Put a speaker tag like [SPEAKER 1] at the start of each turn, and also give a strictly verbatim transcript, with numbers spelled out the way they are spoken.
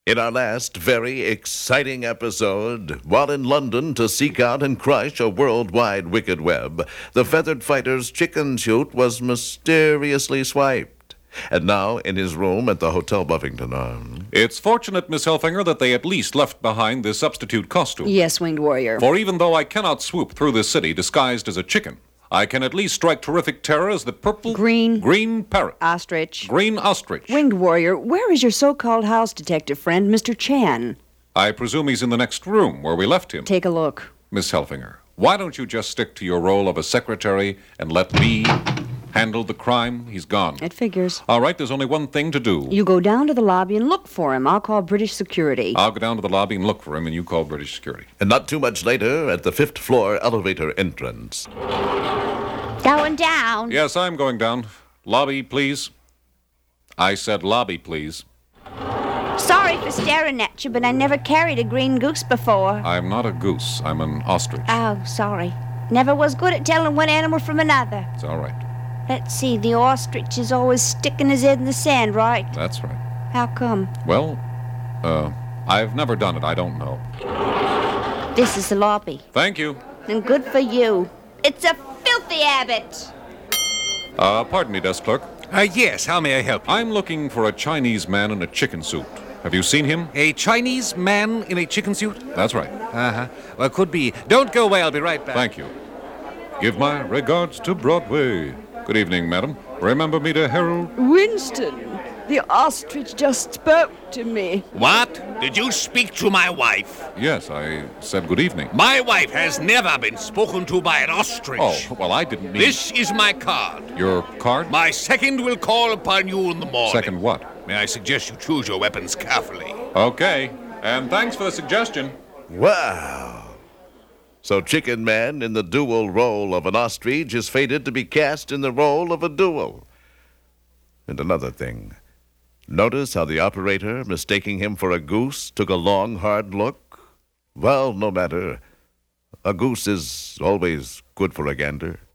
[SPEAKER 1] In our last very exciting episode, while in London to seek out and crush a worldwide wicked web, the feathered fighter's chicken shoot was mysteriously swiped. And now, in his room at the Hotel Buffington Arms.
[SPEAKER 2] It's fortunate, Miss Helfinger, that they at least left behind this substitute costume.
[SPEAKER 3] Yes, Winged Warrior.
[SPEAKER 2] For even though I cannot swoop through this city disguised as a chicken, I can at least strike terrific terror as the purple...
[SPEAKER 3] Green...
[SPEAKER 2] Green parrot.
[SPEAKER 3] Ostrich.
[SPEAKER 2] Green ostrich.
[SPEAKER 3] Winged Warrior, where is your so-called house detective friend, Mister Chan?
[SPEAKER 2] I presume he's in the next room where we left him.
[SPEAKER 3] Take a look.
[SPEAKER 2] Miss Helfinger, why don't you just stick to your role of a secretary and let me handle the crime? He's gone.
[SPEAKER 3] It figures.
[SPEAKER 2] All right, there's only one thing to do.
[SPEAKER 3] You go down to the lobby and look for him. I'll call British security.
[SPEAKER 2] I'll go down to the lobby and look for him, and you call British security.
[SPEAKER 1] And not too much later, at the fifth floor elevator entrance.
[SPEAKER 4] Going down.
[SPEAKER 2] Yes, I'm going down. Lobby, please. I said lobby, please.
[SPEAKER 4] Sorry for staring at you, but I never carried a green goose before.
[SPEAKER 2] I'm not a goose. I'm an ostrich.
[SPEAKER 4] Oh, sorry. Never was good at telling one animal from another.
[SPEAKER 2] It's all right.
[SPEAKER 4] Let's see, the ostrich is always sticking his head in the sand, right?
[SPEAKER 2] That's right.
[SPEAKER 4] How come?
[SPEAKER 2] Well, uh, I've never done it. I don't know.
[SPEAKER 4] This is the lobby.
[SPEAKER 2] Thank you.
[SPEAKER 4] And good for you. It's a filthy habit.
[SPEAKER 2] Uh, pardon me, desk clerk.
[SPEAKER 5] Uh, yes, how may I help you?
[SPEAKER 2] I'm looking for a Chinese man in a chicken suit. Have you seen him?
[SPEAKER 5] A Chinese man in a chicken suit?
[SPEAKER 2] That's right.
[SPEAKER 5] Uh-huh. Well, could be. Don't go away, I'll be right back.
[SPEAKER 2] Thank you. Give my regards to Broadway. Good evening, madam. Remember me to Harold?
[SPEAKER 3] Winston, the ostrich just spoke to me.
[SPEAKER 6] What? Did you speak to my wife?
[SPEAKER 2] Yes, I said good evening.
[SPEAKER 6] My wife has never been spoken to by an ostrich.
[SPEAKER 2] Oh, well, I didn't mean...
[SPEAKER 6] This is my card.
[SPEAKER 2] Your card?
[SPEAKER 6] My second will call upon you in the morning.
[SPEAKER 2] Second what?
[SPEAKER 6] May I suggest you choose your weapons carefully?
[SPEAKER 2] Okay. And thanks for the suggestion.
[SPEAKER 1] Wow. So Chicken Man, in the dual role of an ostrich, is fated to be cast in the role of a duel. And another thing. Notice how the operator, mistaking him for a goose, took a long, hard look? Well, no matter. A goose is always good for a gander.